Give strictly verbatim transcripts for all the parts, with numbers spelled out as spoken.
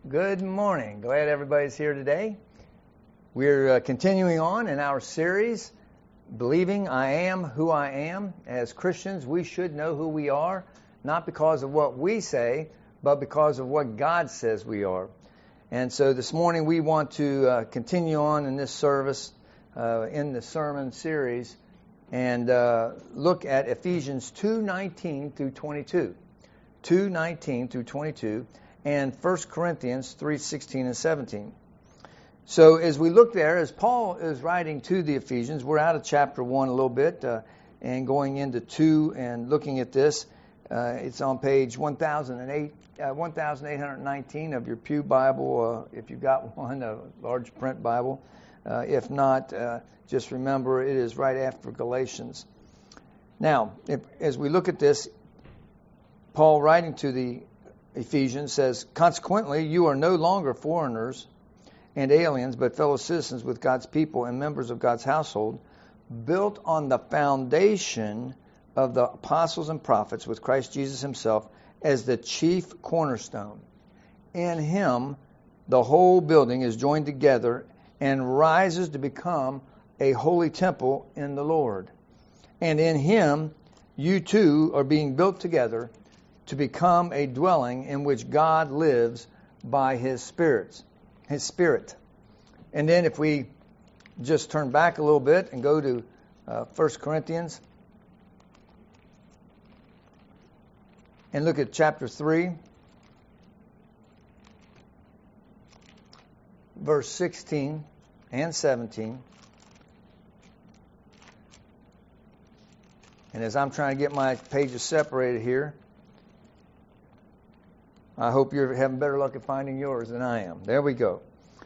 Good morning. Glad everybody's here today. We're uh, continuing on in our series, Believing I Am Who I Am. As Christians, we should know who we are, not because of what we say, but because of what God says we are. And so this morning we want to uh, continue on in this service, uh, in the sermon series, and uh, look at Ephesians two nineteen through twenty-two. two nineteen through twenty-two. And First Corinthians three sixteen and seventeen. So as we look there, as Paul is writing to the Ephesians, we're out of chapter one a little bit uh, and going into two and looking at this. Uh, it's on page one thousand eight, uh, one thousand eight hundred nineteen of your Pew Bible, uh, if you've got one, a large print Bible. Uh, if not, uh, just remember it is right after Galatians. Now, if, as we look at this, Paul writing to the Ephesians says, consequently, you are no longer foreigners and aliens, but fellow citizens with God's people and members of God's household, built on the foundation of the apostles and prophets, with Christ Jesus himself as the chief cornerstone. In him, the whole building is joined together and rises to become a holy temple in the Lord. And in him, you too are being built together to become a dwelling in which God lives by his spirits, his spirit. And then if we just turn back a little bit and go to uh, First Corinthians and look at chapter three, verse sixteen and seventeen. And as I'm trying to get my pages separated here, I hope you're having better luck at finding yours than I am. There we go.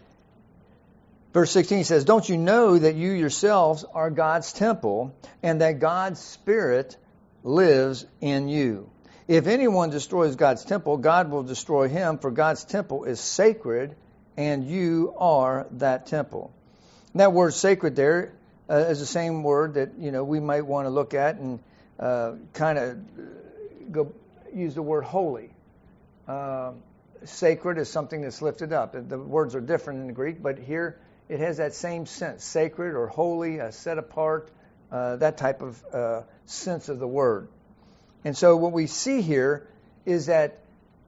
Verse sixteen says, don't you know that you yourselves are God's temple and that God's Spirit lives in you? If anyone destroys God's temple, God will destroy him, for God's temple is sacred and you are that temple. And that word sacred there uh, is the same word that, you know, we might want to look at and uh, kind of go use the word holy. Uh, sacred is something that's lifted up. The words are different in the Greek, but here it has that same sense. Sacred or holy, uh, set apart, uh, that type of uh, sense of the word. And so what we see here is that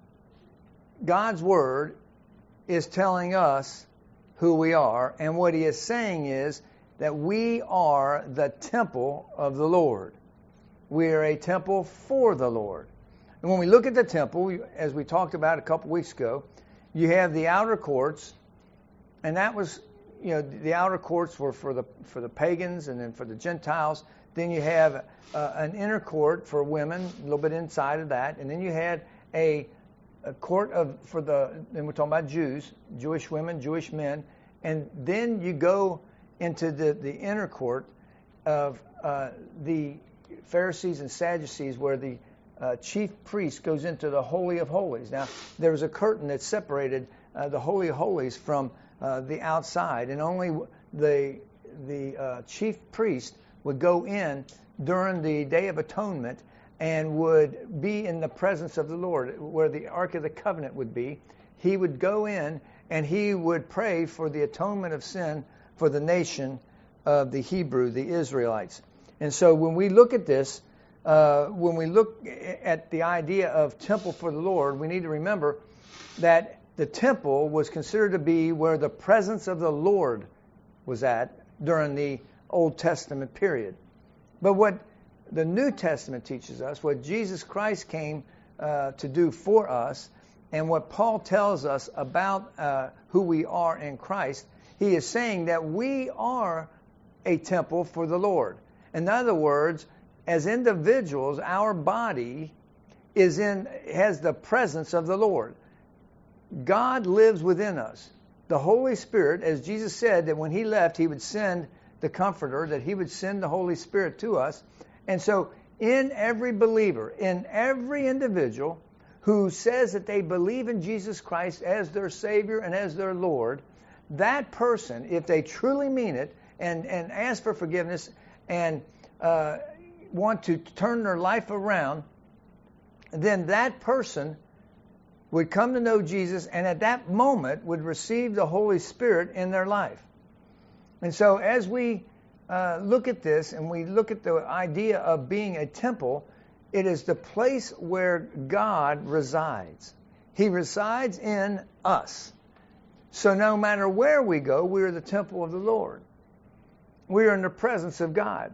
God's word is telling us who we are, and what he is saying is that we are the temple of the Lord. We are a temple for the Lord. And when we look at the temple, as we talked about a couple weeks ago, you have the outer courts, and that was, you know, the outer courts were for the for the pagans and then for the Gentiles. Then you have uh, an inner court for women, a little bit inside of that, and then you had a, a court of for the, and we're talking about Jews, Jewish women, Jewish men, and then you go into the the inner court of uh, the Pharisees and Sadducees, where the Uh, chief priest goes into the Holy of Holies. Now, there was a curtain that separated uh, the Holy of Holies from uh, the outside, and only the the uh, chief priest would go in during the Day of Atonement and would be in the presence of the Lord, where the Ark of the Covenant would be. He would go in and he would pray for the atonement of sin for the nation of the Hebrew, the Israelites. And so when we look at this, Uh, when we look at the idea of temple for the Lord, we need to remember that the temple was considered to be where the presence of the Lord was at during the Old Testament period. But what the New Testament teaches us, what Jesus Christ came uh, to do for us, and what Paul tells us about uh, who we are in Christ, he is saying that we are a temple for the Lord. In other words, as individuals, our body is in has the presence of the Lord. God lives within us. The Holy Spirit, as Jesus said, that when he left, he would send the Comforter, that he would send the Holy Spirit to us. And so in every believer, in every individual who says that they believe in Jesus Christ as their Savior and as their Lord, that person, if they truly mean it and, and ask for forgiveness and uh, want to turn their life around, then that person would come to know Jesus and at that moment would receive the Holy Spirit in their life. And so as we uh, look at this and we look at the idea of being a temple, it is the place where God resides. He resides in us. So no matter where we go, we are the temple of the Lord. We are in the presence of God.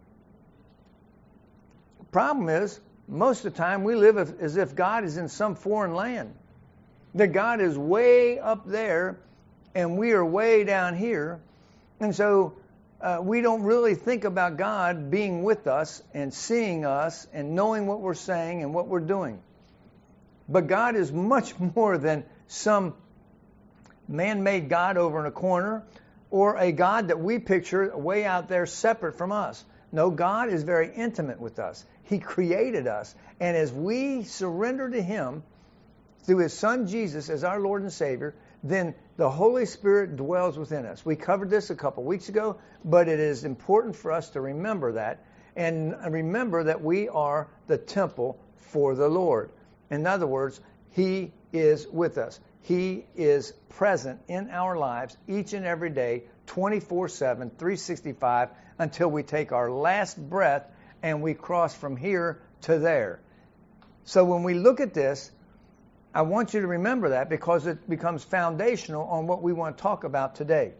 Problem is, most of the time we live as if God is in some foreign land. That God is way up there and we are way down here. And so uh, we don't really think about God being with us and seeing us and knowing what we're saying and what we're doing. But God is much more than some man-made God over in a corner or a God that we picture way out there separate from us. No, God is very intimate with us. He created us. And as we surrender to Him through His Son Jesus as our Lord and Savior, then the Holy Spirit dwells within us. We covered this a couple weeks ago, but it is important for us to remember that and remember that we are the temple for the Lord. In other words, He is with us. He is present in our lives each and every day, twenty-four seven, three sixty-five, until we take our last breath and we cross from here to there. So when we look at this, I want you to remember that because it becomes foundational on what we want to talk about today.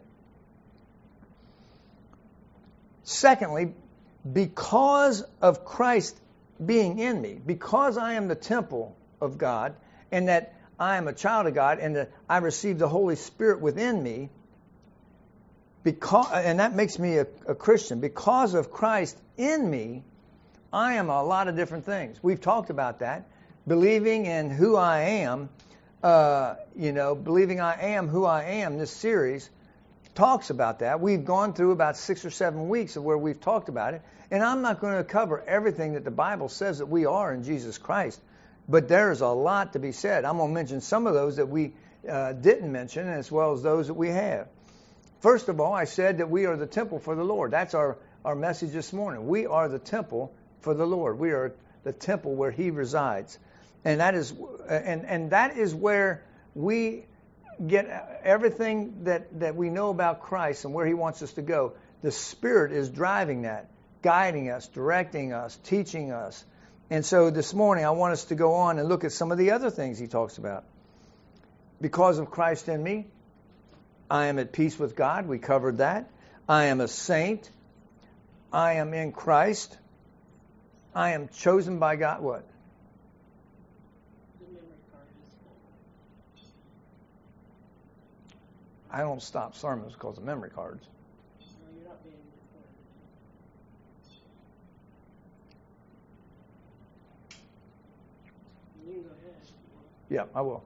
Secondly, because of Christ being in me, because I am the temple of God and that I am a child of God and that I receive the Holy Spirit within me, because, and that makes me a, a Christian. Because of Christ in me, I am a lot of different things. We've talked about that. Believing in who I am, uh, you know, believing I am who I am, this series talks about that. We've gone through about six or seven weeks of where we've talked about it. And I'm not going to cover everything that the Bible says that we are in Jesus Christ. But there's a lot to be said. I'm going to mention some of those that we uh, didn't mention as well as those that we have. First of all, I said that we are the temple for the Lord. That's our, our message this morning. We are the temple for the Lord. We are the temple where He resides. And that is and, and that is where we get everything that, that we know about Christ and where He wants us to go. The Spirit is driving that, guiding us, directing us, teaching us. And so this morning I want us to go on and look at some of the other things He talks about. Because of Christ in me, I am at peace with God. We covered that. I am a saint. I am in Christ. I am chosen by God. What? The memory card is full. I don't stop sermons because of memory cards. No, you're not being recorded. You can go ahead. Yeah, I will.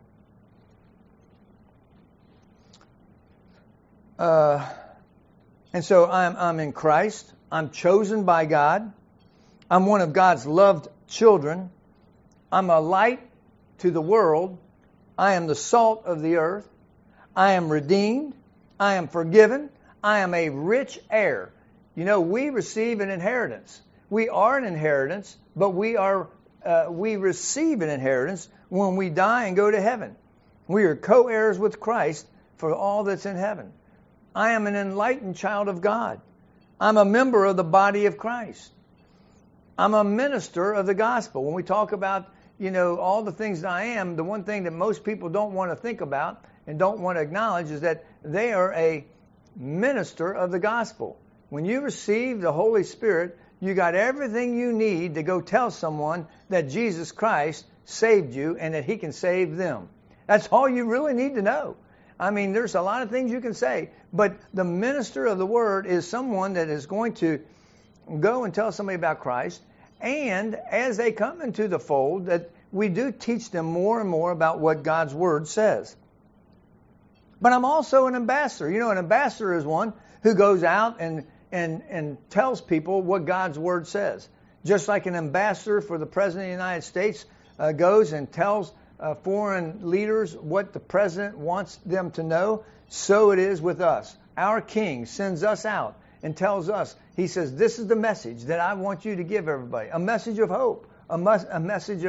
Uh, and so I'm I'm in Christ. I'm chosen by God. I'm one of God's loved children. I'm a light to the world. I am the salt of the earth. I am redeemed. I am forgiven. I am a rich heir. You know, we receive an inheritance. We are an inheritance, but we are uh, we receive an inheritance when we die and go to heaven. We are co-heirs with Christ for all that's in heaven. I am an enlightened child of God. I'm a member of the body of Christ. I'm a minister of the gospel. When we talk about, you know, all the things that I am, the one thing that most people don't want to think about and don't want to acknowledge is that they are a minister of the gospel. When you receive the Holy Spirit, you got everything you need to go tell someone that Jesus Christ saved you and that He can save them. That's all you really need to know. I mean, there's a lot of things you can say, but the minister of the Word is someone that is going to go and tell somebody about Christ, and as they come into the fold, that we do teach them more and more about what God's Word says. But I'm also an ambassador. You know, an ambassador is one who goes out and, and, and tells people what God's Word says. Just like an ambassador for the President of the United States uh, goes and tells uh, foreign leaders what the President wants them to know, so it is with us. Our King sends us out and tells us, He says, this is the message that I want you to give everybody. A message of hope, a, mus- a message of,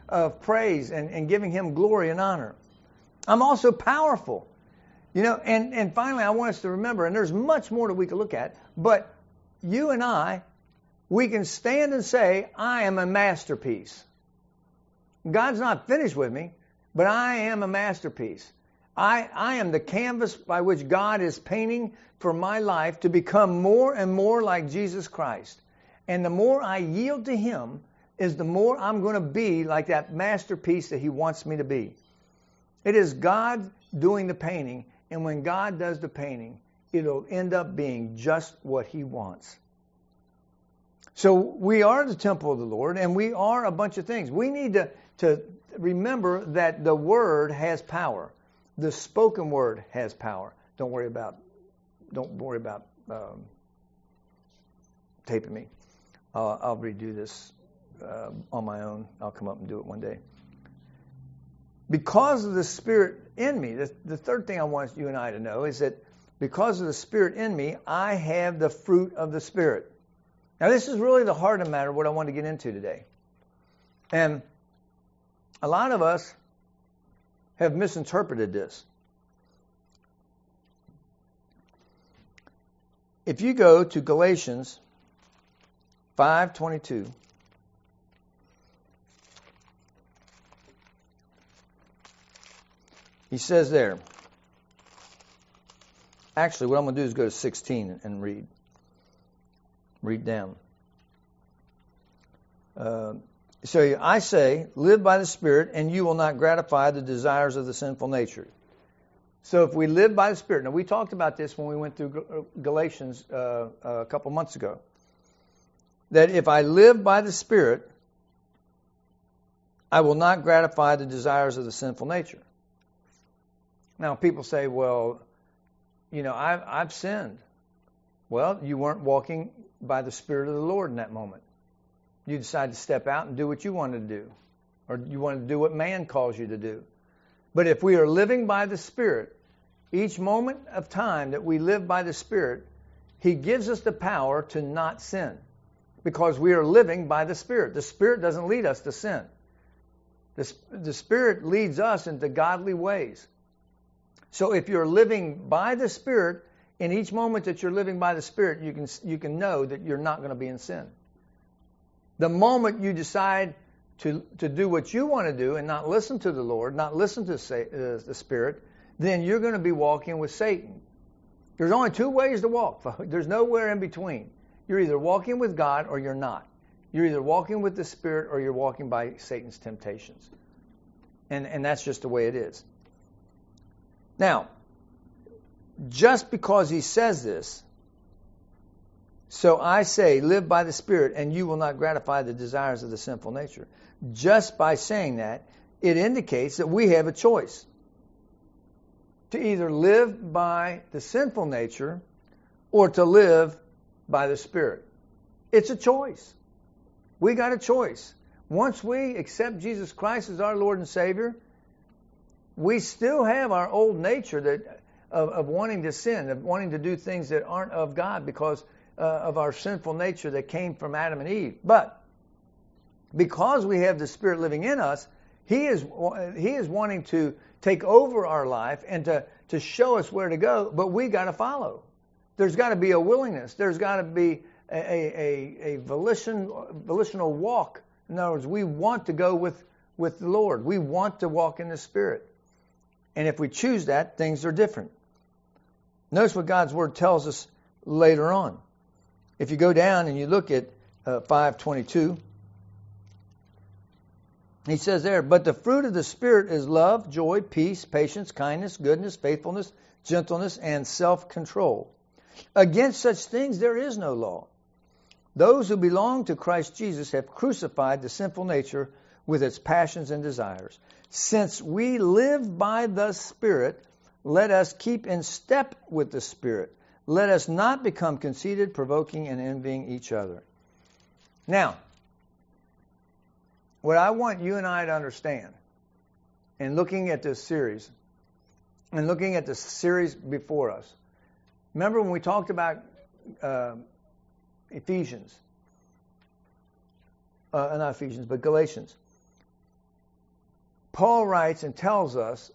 of praise and, and giving Him glory and honor. I'm also powerful. You know, and, and finally, I want us to remember, and there's much more that we could look at, but you and I, we can stand and say, I am a masterpiece. God's not finished with me, but I am a masterpiece. I, I am the canvas by which God is painting for my life to become more and more like Jesus Christ. And the more I yield to Him is the more I'm going to be like that masterpiece that He wants me to be. It is God doing the painting, and when God does the painting, it'll end up being just what He wants. So we are the temple of the Lord, and we are a bunch of things. We need to, to remember that the Word has power. The spoken word has power. Don't worry about, don't worry about um, taping me. Uh, I'll redo this uh, on my own. I'll come up and do it one day. Because of the Spirit in me, the, the third thing I want you and I to know is that because of the Spirit in me, I have the fruit of the Spirit. Now, this is really the heart of the matter, what I want to get into today. And a lot of us have misinterpreted this. If you go to Galatians five twenty-two, he says there, actually what I'm going to do is go to sixteen and read. Read down. Uh, So I say, live by the Spirit, and you will not gratify the desires of the sinful nature. So if we live by the Spirit, now we talked about this when we went through Galatians uh, a couple months ago, that if I live by the Spirit, I will not gratify the desires of the sinful nature. Now people say, well, you know, I've, I've sinned. Well, you weren't walking by the Spirit of the Lord in that moment. You decide to step out and do what you wanted to do. Or you want to do what man calls you to do. But if we are living by the Spirit, each moment of time that we live by the Spirit, He gives us the power to not sin. Because we are living by the Spirit. The Spirit doesn't lead us to sin. The, the Spirit leads us into godly ways. So if you're living by the Spirit, in each moment that you're living by the Spirit, you can you can know that you're not going to be in sin. The moment you decide to, to do what you want to do and not listen to the Lord, not listen to say, uh, the Spirit, then you're going to be walking with Satan. There's only two ways to walk, folks. There's nowhere in between. You're either walking with God or you're not. You're either walking with the Spirit or you're walking by Satan's temptations. And, and that's just the way it is. Now, just because he says this, so I say, live by the Spirit, and you will not gratify the desires of the sinful nature. Just by saying that, it indicates that we have a choice to either live by the sinful nature or to live by the Spirit. It's a choice. We got a choice. Once we accept Jesus Christ as our Lord and Savior, we still have our old nature that of, of wanting to sin, of wanting to do things that aren't of God because Uh, of our sinful nature that came from Adam and Eve. But because we have the Spirit living in us, He is He is wanting to take over our life and to, to show us where to go, but we got to follow. There's got to be a willingness. There's got to be a, a, a volition, volitional walk. In other words, we want to go with, with the Lord. We want to walk in the Spirit. And if we choose that, things are different. Notice what God's Word tells us later on. If you go down and you look at uh, five twenty-two, he says there, but the fruit of the Spirit is love, joy, peace, patience, kindness, goodness, faithfulness, gentleness, and self-control. Against such things there is no law. Those who belong to Christ Jesus have crucified the sinful nature with its passions and desires. Since we live by the Spirit, let us keep in step with the Spirit. Let us not become conceited, provoking, and envying each other. Now, what I want you and I to understand, in looking at this series, and looking at the series before us, remember when we talked about uh, Ephesians, uh, not Ephesians, but Galatians. Paul writes and tells us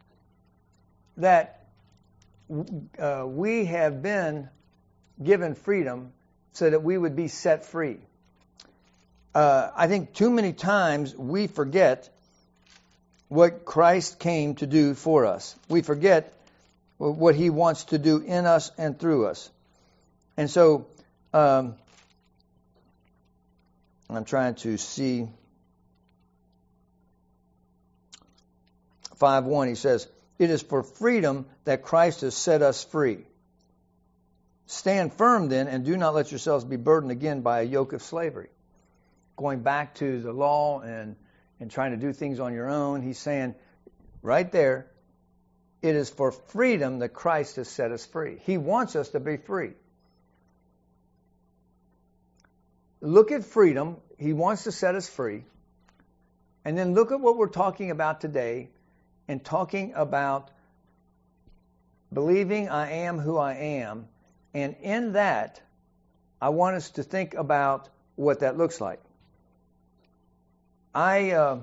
that uh, we have been given freedom so that we would be set free. Uh, I think too many times we forget what Christ came to do for us. We forget what he wants to do in us and through us. And so um, I'm trying to see five one. He says, "It is for freedom that Christ has set us free. Stand firm then, and do not let yourselves be burdened again by a yoke of slavery." Going back to the law and, and trying to do things on your own, he's saying right there, it is for freedom that Christ has set us free. He wants us to be free. Look at freedom. He wants to set us free. And then look at what we're talking about today and talking about believing I am who I am. And in that, I want us to think about what that looks like. I uh,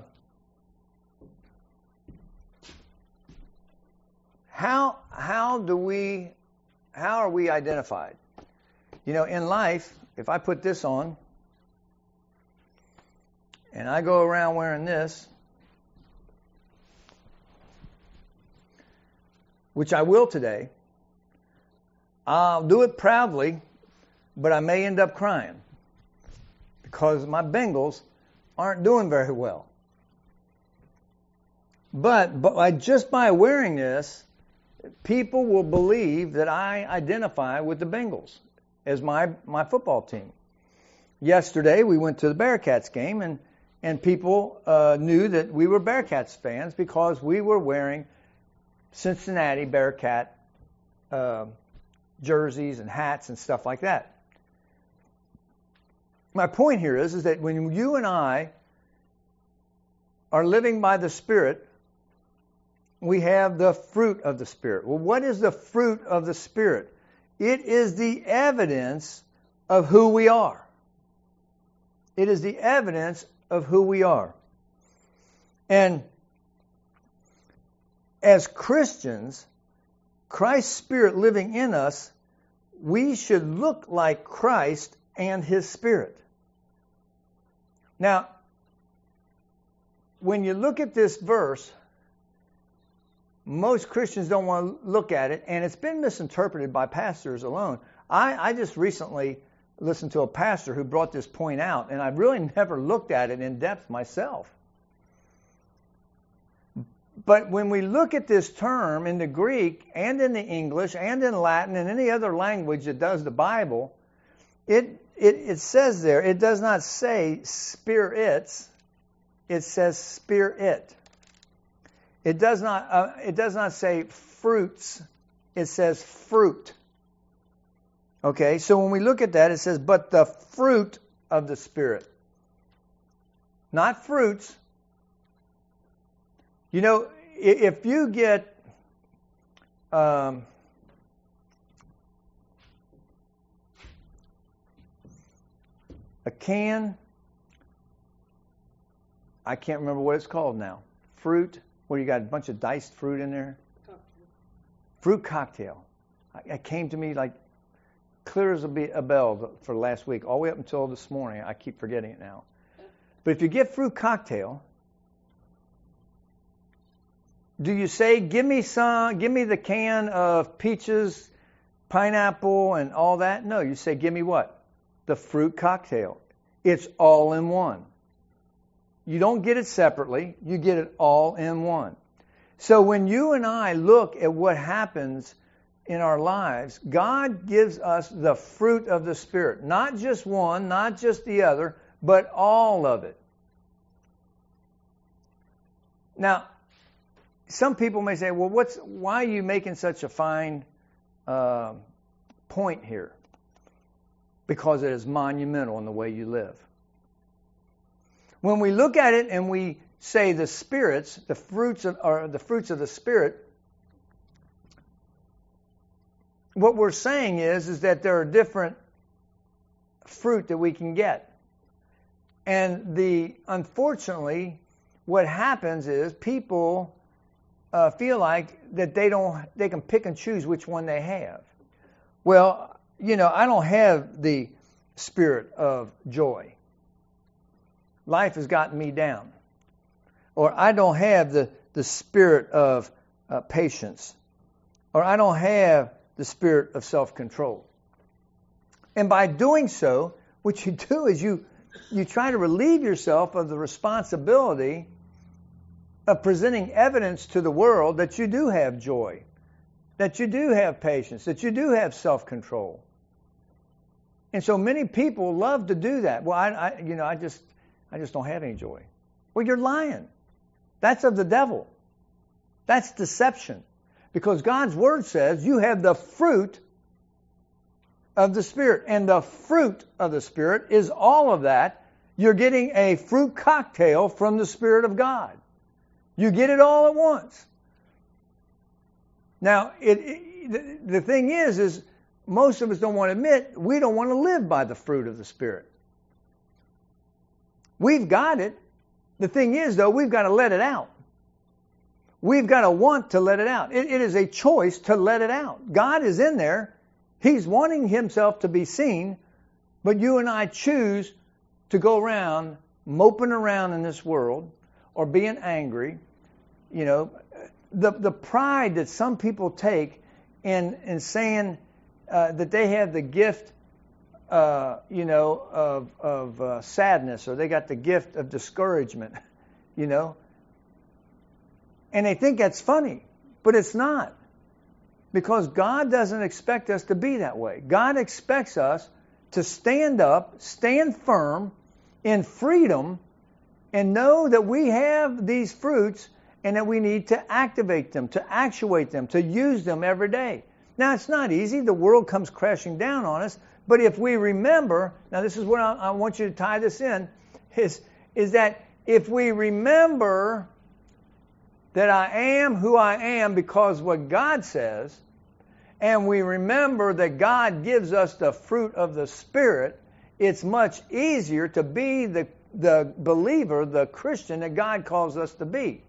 how how do we how are we identified? You know, in life, if I put this on and I go around wearing this, which I will today, I'll do it proudly, but I may end up crying because my Bengals aren't doing very well. But, but by, just by wearing this, people will believe that I identify with the Bengals as my, my football team. Yesterday, we went to the Bearcats game, and, and people uh, knew that we were Bearcats fans because we were wearing Cincinnati Bearcat uh, jerseys and hats and stuff like that. My point here is, is that when you and I are living by the Spirit, we have the fruit of the Spirit. Well, what is the fruit of the Spirit? It is the evidence of who we are. It is the evidence of who we are. And as Christians, Christ's Spirit living in us, we should look like Christ and His Spirit. Now, when you look at this verse, most Christians don't want to look at it, and it's been misinterpreted by pastors alone. I, I just recently listened to a pastor who brought this point out, and I really never looked at it in depth myself. But when we look at this term in the Greek and in the English and in Latin and any other language that does the Bible, it it, it says there, it does not say spirits, it says spirit. It does not uh, it does not say fruits, it says fruit. Okay, so when we look at that, it says, but the fruit of the Spirit. Not fruits. You know, if you get um, a can, I can't remember what it's called now. Fruit, where you got a bunch of diced fruit in there. Cocktail. Fruit cocktail. It came to me like clear as a bell for last week, all the way up until this morning. I keep forgetting it now. But if you get fruit cocktail, do you say, give me some, give me the can of peaches, pineapple, and all that? No, you say, give me what? The fruit cocktail. It's all in one. You don't get it separately. You get it all in one. So when you and I look at what happens in our lives, God gives us the fruit of the Spirit. Not just one, not just the other, but all of it. Now, some people may say, well, what's why are you making such a fine uh, point here? Because it is monumental in the way you live. When we look at it and we say the spirits, the fruits of or the fruits of the Spirit, what we're saying is, is that there are different fruit that we can get. And the unfortunately, what happens is people uh, feel like that they don't, they can pick and choose which one they have. Well, you know, I don't have the spirit of joy. Life has gotten me down. Or I don't have the, the spirit of uh, patience. Or I don't have the spirit of self-control. And by doing so, what you do is you you try to relieve yourself of the responsibility of presenting evidence to the world that you do have joy, that you do have patience, that you do have self-control. And so many people love to do that. Well, I, I you know, I just I just don't have any joy. Well, you're lying. That's of the devil. That's deception. Because God's Word says you have the fruit of the Spirit. And the fruit of the Spirit is all of that. You're getting a fruit cocktail from the Spirit of God. You get it all at once. Now, it, it, the, the thing is, is most of us don't want to admit we don't want to live by the fruit of the Spirit. We've got it. The thing is, though, we've got to let it out. We've got to want to let it out. It, it is a choice to let it out. God is in there. He's wanting Himself to be seen, but you and I choose to go around moping around in this world or being angry. You know, the the pride that some people take in in saying uh, that they have the gift, uh, you know, of of uh, sadness, or they got the gift of discouragement, you know, and they think that's funny, but it's not. Because God doesn't expect us to be that way. God expects us to stand up, stand firm in freedom, and know that we have these fruits and that we need to activate them, to actuate them, to use them every day. Now, it's not easy. The world comes crashing down on us. But if we remember, now this is what I, I want you to tie this in, is, is that if we remember that I am who I am because what God says, and we remember that God gives us the fruit of the Spirit, it's much easier to be the, the believer, the Christian that God calls us to be.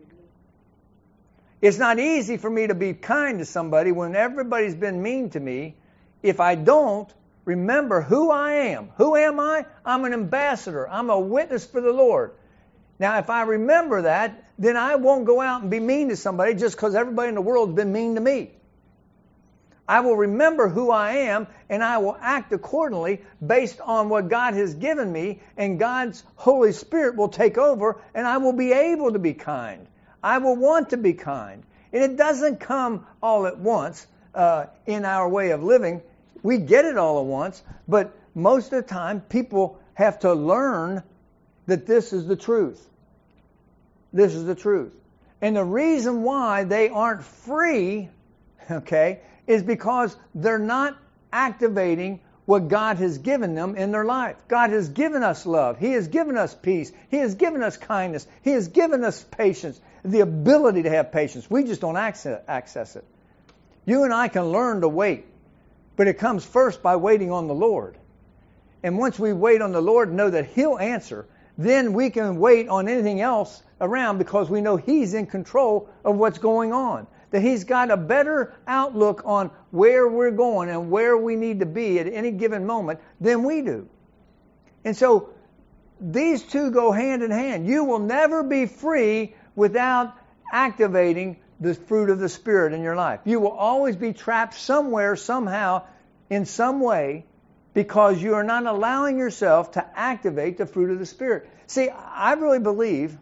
It's not easy for me to be kind to somebody when everybody's been mean to me if I don't remember who I am. Who am I? I'm an ambassador. I'm a witness for the Lord. Now, if I remember that, then I won't go out and be mean to somebody just because everybody in the world has been mean to me. I will remember who I am, and I will act accordingly based on what God has given me, and God's Holy Spirit will take over, and I will be able to be kind. I will want to be kind. And it doesn't come all at once uh, in our way of living. We get it all at once, but most of the time people have to learn that this is the truth. This is the truth. And the reason why they aren't free, okay, is because they're not activating what God has given them in their life. God has given us love. He has given us peace. He has given us kindness. He has given us patience, the ability to have patience. We just don't access it. You and I can learn to wait, but it comes first by waiting on the Lord. And once we wait on the Lord and know that He'll answer, then we can wait on anything else around because we know He's in control of what's going on. That He's got a better outlook on where we're going and where we need to be at any given moment than we do. And so these two go hand in hand. You will never be free without activating the fruit of the Spirit in your life. You will always be trapped somewhere, somehow, in some way, because you are not allowing yourself to activate the fruit of the Spirit. See, I really believe,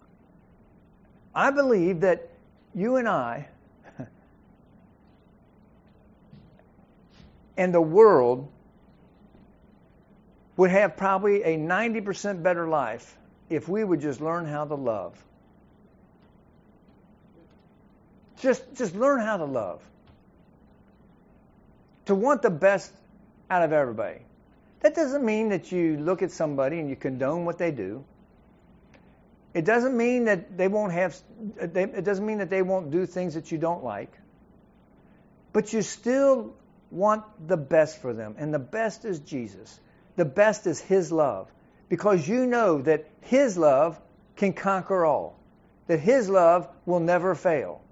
I believe that you and I and the world would have probably a ninety percent better life if we would just learn how to love. Just, just learn how to love. To want the best out of everybody. That doesn't mean that you look at somebody and you condone what they do. It doesn't mean that they won't have, it doesn't mean that they won't do things that you don't like. But you still want the best for them. And the best is Jesus. The best is His love. Because you know that His love can conquer all. That His love will never fail.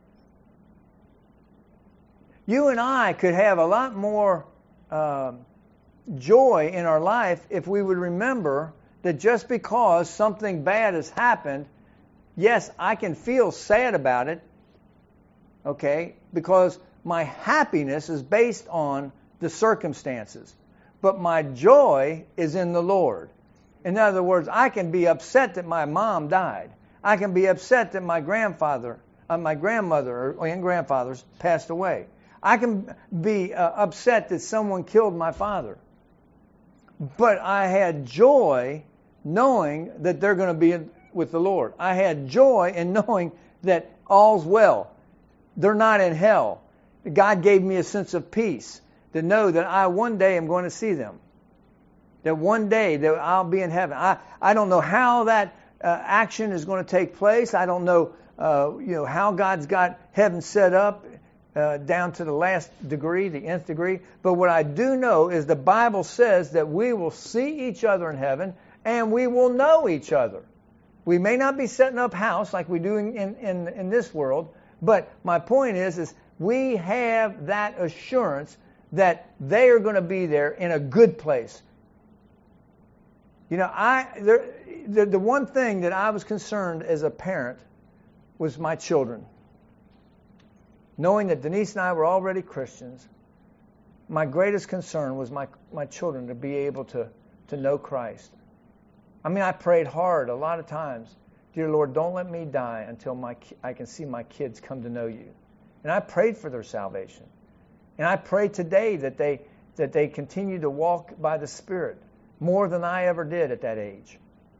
You and I could have a lot more uh, joy in our life if we would remember that just because something bad has happened, yes, I can feel sad about it, okay, because my happiness is based on the circumstances. But my joy is in the Lord. In other words, I can be upset that my mom died. I can be upset that my grandfather, uh, my grandmother and grandfathers passed away. I can be uh, upset that someone killed my father. But I had joy knowing that they're going to be in, with the Lord. I had joy in knowing that all's well. They're not in hell. God gave me a sense of peace to know that I one day am going to see them. That one day that I'll be in heaven. I, I don't know how that uh, action is going to take place. I don't know, uh, you know, how God's got heaven set up uh, down to the last degree, the nth degree. But what I do know is the Bible says that we will see each other in heaven and we will know each other. We may not be setting up house like we do in, in, in this world, but my point is, is we have that assurance that they are going to be there in a good place. You know, I there, the, the one thing that I was concerned as a parent was my children. Knowing that Denise and I were already Christians, my greatest concern was my, my children to be able to, to know Christ. I mean, I prayed hard a lot of times. Dear Lord, don't let me die until my I can see my kids come to know you. And I prayed for their salvation. And I pray today that they that they continue to walk by the Spirit more than I ever did at that age.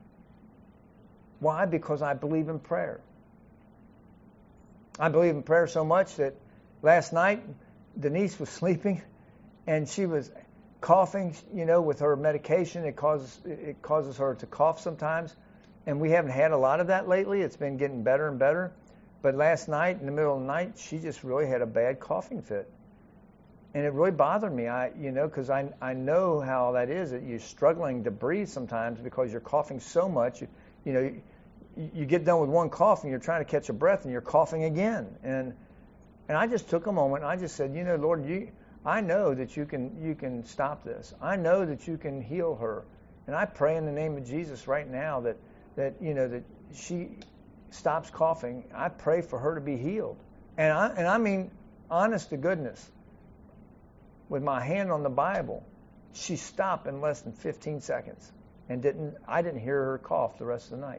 Why? Because I believe in prayer. I believe in prayer so much that last night Denise was sleeping and she was coughing, you know, with her medication. It causes it causes her to cough sometimes. And we haven't had a lot of that lately. It's been getting better and better. But last night, in the middle of the night, she just really had a bad coughing fit. And it really bothered me, I, you know, because I, I know how that is, that you're struggling to breathe sometimes because you're coughing so much. You, you know, you, you get done with one cough and you're trying to catch a breath and you're coughing again. And and I just took a moment and I just said, you know, Lord, you, I know that you can you can stop this. I know that you can heal her. And I pray in the name of Jesus right now that, that you know, that she stops coughing. I pray for her to be healed. And I and I mean, honest to goodness, with my hand on the Bible, she stopped in less than fifteen seconds and didn't I didn't hear her cough the rest of the night.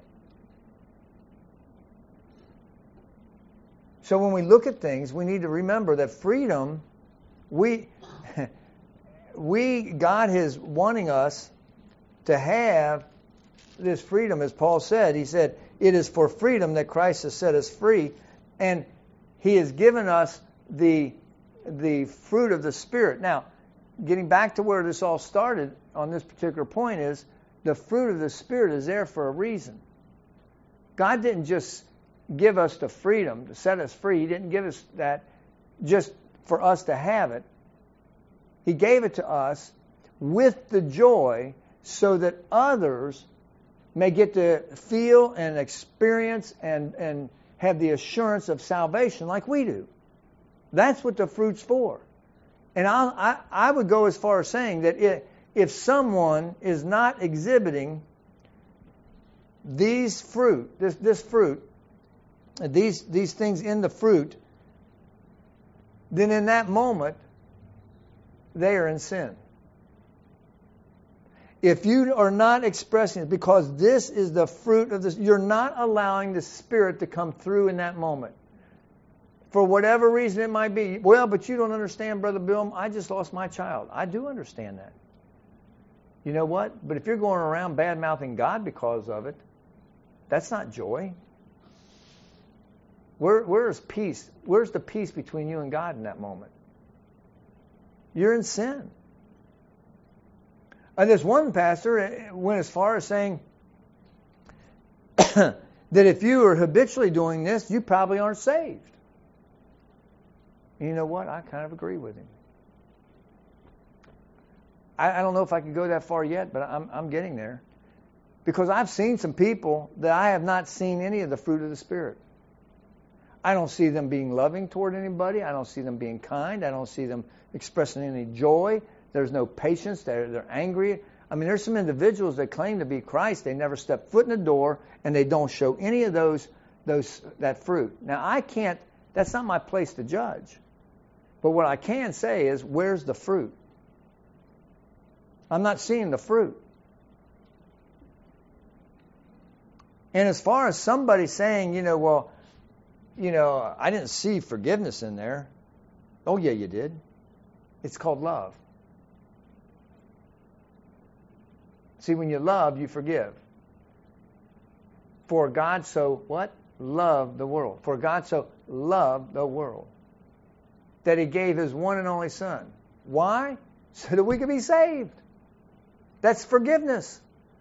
So when we look at things, we need to remember that freedom, we we God is wanting us to have this freedom, as Paul said. He said, it is for freedom that Christ has set us free, and He has given us the the fruit of the Spirit. Now, getting back to where this all started on this particular point is, the fruit of the Spirit is there for a reason. God didn't just give us the freedom to set us free. He didn't give us that just for us to have it. He gave it to us with the joy so that others may get to feel and experience and, and have the assurance of salvation like we do. That's what the fruit's for. And I'll, I I would go as far as saying that it, if someone is not exhibiting these fruit, this this fruit, these these things in the fruit, then in that moment they are in sin. If you are not expressing it, because this is the fruit of this, you're not allowing the Spirit to come through in that moment. For whatever reason it might be. Well, but you don't understand, Brother Bill. I just lost my child. I do understand that. You know what? But if you're going around bad-mouthing God because of it, that's not joy. Where, where's peace? Where's the peace between you and God in that moment? You're in sin. And this one pastor went as far as saying that if you are habitually doing this, you probably aren't saved. You know what? I kind of agree with him. I, I don't know if I can go that far yet, but I'm, I'm getting there. Because I've seen some people that I have not seen any of the fruit of the Spirit. I don't see them being loving toward anybody. I don't see them being kind. I don't see them expressing any joy. There's no patience. They're, they're angry. I mean, there's some individuals that claim to be Christ. They never step foot in the door, and they don't show any of those, those that fruit. Now, I can't, that's not my place to judge. But what I can say is, where's the fruit? I'm not seeing the fruit. And as far as somebody saying, you know, well, you know, I didn't see forgiveness in there. Oh, yeah, you did. It's called love. See, when you love, you forgive. For God so, what? Loved the world. For God so loved the world that He gave His one and only Son. Why? So that we could be saved. That's forgiveness.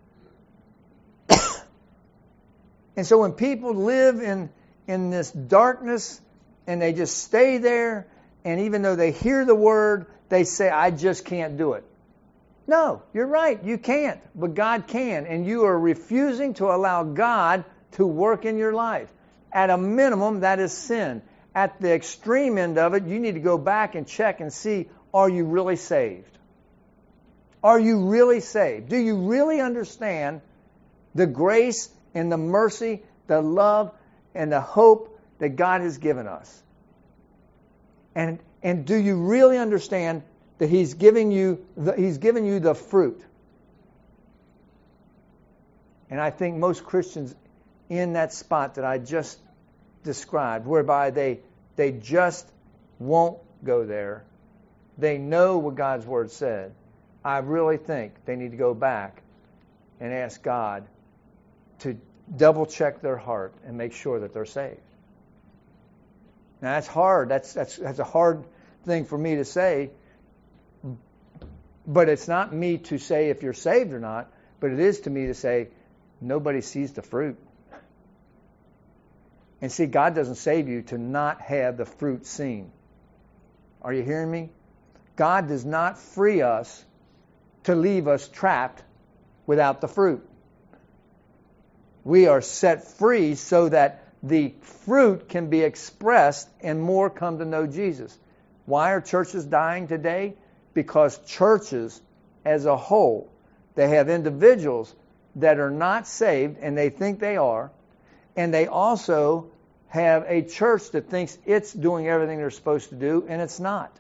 And so when people live in in this darkness, and they just stay there, and even though they hear the word, they say, I just can't do it. No, you're right, you can't, but God can, and you are refusing to allow God to work in your life. At a minimum, that is sin. At the extreme end of it, you need to go back and check and see, are you really saved? Are you really saved? Do you really understand the grace and the mercy, the love, and the hope that God has given us? And and do you really understand that He's giving you the, He's given you the fruit? And I think most Christians in that spot that I just described, whereby they they just won't go there. They know what God's Word said. I really think they need to go back and ask God to double check their heart and make sure that they're saved. Now that's hard. That's that's that's a hard thing for me to say. But it's not me to say if you're saved or not, but it is to me to say nobody sees the fruit. And see, God doesn't save you to not have the fruit seen. Are you hearing me? God does not free us to leave us trapped without the fruit. We are set free so that the fruit can be expressed and more come to know Jesus. Why are churches dying today? Because churches as a whole, they have individuals that are not saved and they think they are, and they also have a church that thinks it's doing everything they're supposed to do, and it's not.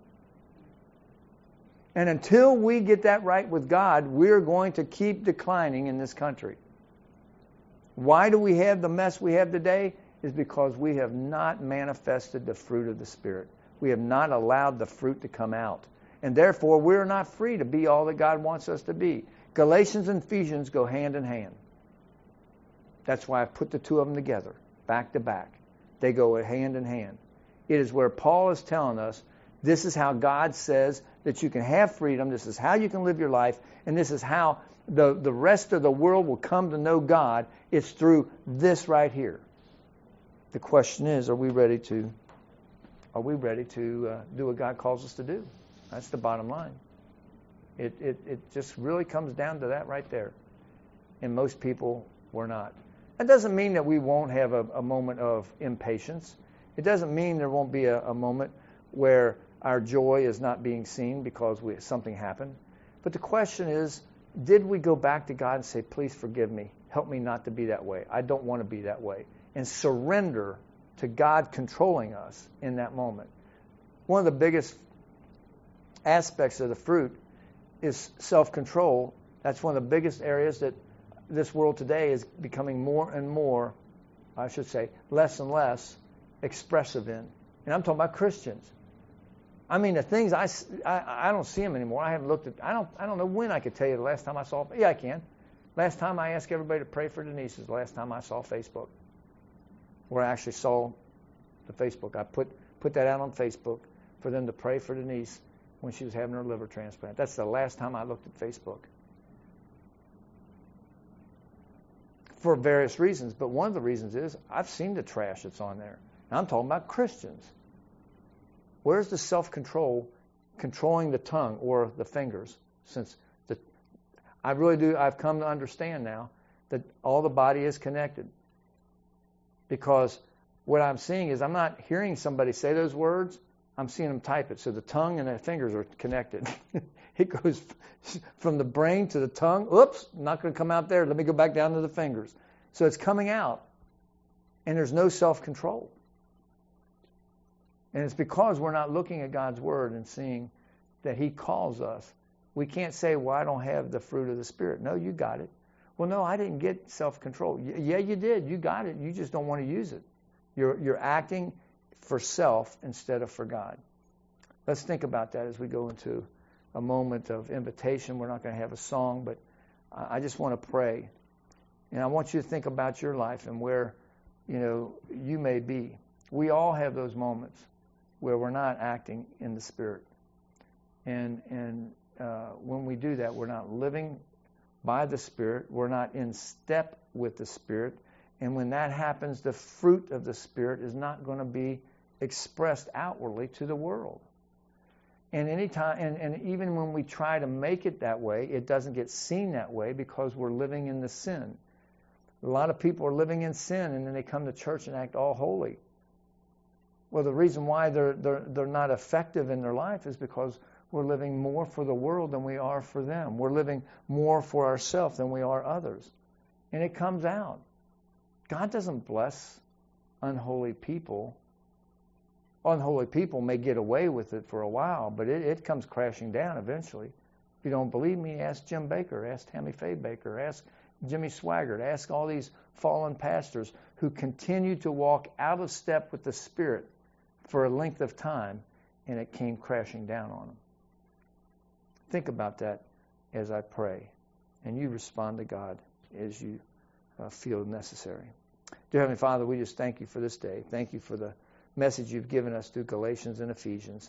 And until we get that right with God, we're going to keep declining in this country. Why do we have the mess we have today? Is because we have not manifested the fruit of the Spirit. We have not allowed the fruit to come out. And therefore, we're not free to be all that God wants us to be. Galatians and Ephesians go hand in hand. That's why I've put the two of them together, back to back. They go hand in hand. It is where Paul is telling us, this is how God says that you can have freedom, this is how you can live your life, and this is how the, the rest of the world will come to know God. It's through this right here. The question is, are we ready to are we ready to uh, do what God calls us to do? That's the bottom line. It, it it just really comes down to that right there. And most people were not. That doesn't mean that we won't have a, a moment of impatience. It doesn't mean there won't be a, a moment where our joy is not being seen because we, something happened. But the question is, did we go back to God and say, please forgive me. Help me not to be that way. I don't want to be that way. And surrender to God controlling us in that moment. One of the biggest aspects of the fruit is self-control. That's one of the biggest areas that this world today is becoming more and more, I should say, less and less expressive in. And I'm talking about Christians. I mean, the things I, I, I don't see them anymore. I haven't looked at, I don't, I don't know when I could tell you the last time I saw, yeah, I can. Last time I asked everybody to pray for Denise is the last time I saw Facebook. Where I actually saw the Facebook. I put, put that out on Facebook for them to pray for Denise when she was having her liver transplant. That's the last time I looked at Facebook. For various reasons, but one of the reasons is I've seen the trash that's on there. And I'm talking about Christians. Where's the self-control, controlling the tongue or the fingers? Since the, I really do, I've come to understand now that all the body is connected. Because what I'm seeing is I'm not hearing somebody say those words. I'm seeing them type it. So the tongue and the fingers are connected. It goes from the brain to the tongue. Oops, not going to come out there. Let me go back down to the fingers. So it's coming out. And there's no self-control. And it's because we're not looking at God's Word and seeing that He calls us. We can't say, well, I don't have the fruit of the Spirit. No, you got it. Well, no, I didn't get self-control. Y- yeah, you did. You got it. You just don't want to use it. You're, you're acting for self instead of for God. Let's think about that as we go into a moment of invitation. We're not going to have a song, but I just want to pray. And I want you to think about your life and where, you know, you may be. We all have those moments where we're not acting in the Spirit. And and uh, when we do that, we're not living by the Spirit. We're not in step with the Spirit. And when that happens, the fruit of the Spirit is not going to be expressed outwardly to the world. And anytime, and, and even when we try to make it that way, it doesn't get seen that way because we're living in the sin. A lot of people are living in sin, and then they come to church and act all holy. Well, the reason why they're they're they're not effective in their life is because we're living more for the world than we are for them. We're living more for ourselves than we are others. And it comes out. God doesn't bless unholy people. Unholy people may get away with it for a while, but it, it comes crashing down eventually. If you don't believe me, ask Jim Baker, ask Tammy Faye Baker, ask Jimmy Swaggart, ask all these fallen pastors who continue to walk out of step with the Spirit for a length of time, and it came crashing down on them. Think about that as I pray, and you respond to God as you uh, feel necessary. Dear Heavenly Father, we just thank you for this day. Thank you for the message you've given us through Galatians and Ephesians.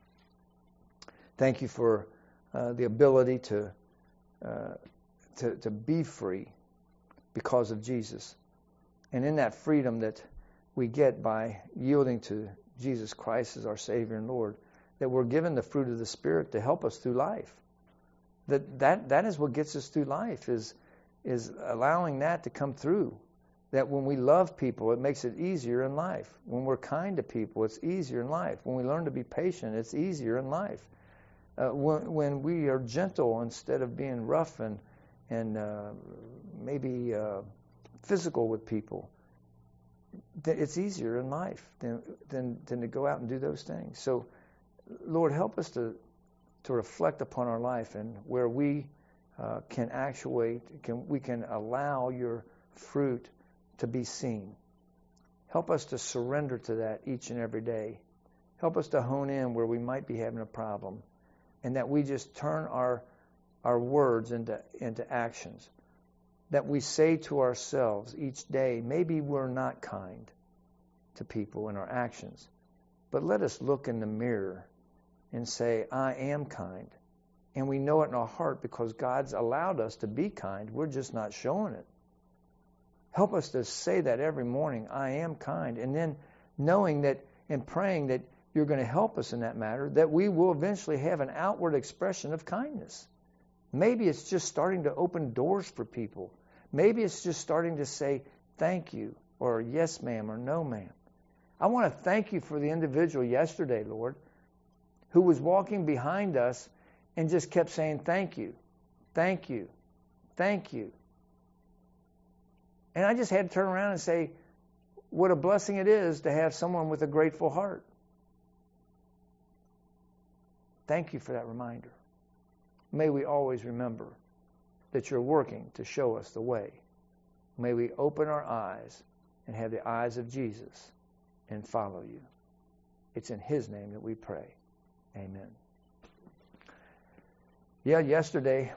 Thank you for uh, the ability to, uh, to to be free because of Jesus. And in that freedom that we get by yielding to Jesus Christ as our Savior and Lord, that we're given the fruit of the Spirit to help us through life. That that, that is what gets us through life, is, is allowing that to come through. That when we love people, it makes it easier in life. When we're kind to people, it's easier in life. When we learn to be patient, it's easier in life. Uh, when, when we are gentle instead of being rough and, and uh, maybe uh, physical with people, it's easier in life than, than than to go out and do those things. So, Lord, help us to to reflect upon our life and where we uh, can actuate, can we can allow your fruit to be seen. Help us to surrender to that each and every day. Help us to hone in where we might be having a problem, and that we just turn our our words into into actions. That we say to ourselves each day, maybe we're not kind to people in our actions, but let us look in the mirror and say, I am kind. And we know it in our heart because God's allowed us to be kind. We're just not showing it. Help us to say that every morning, I am kind. And then knowing that and praying that you're going to help us in that matter, that we will eventually have an outward expression of kindness. Maybe it's just starting to open doors for people. Maybe it's just starting to say thank you or yes, ma'am, or no, ma'am. I want to thank you for the individual yesterday, Lord, who was walking behind us and just kept saying thank you, thank you, thank you. And I just had to turn around and say, what a blessing it is to have someone with a grateful heart. Thank you for that reminder. May we always remember that you're working to show us the way. May we open our eyes and have the eyes of Jesus and follow you. It's in his name that we pray. Amen. Yeah, yesterday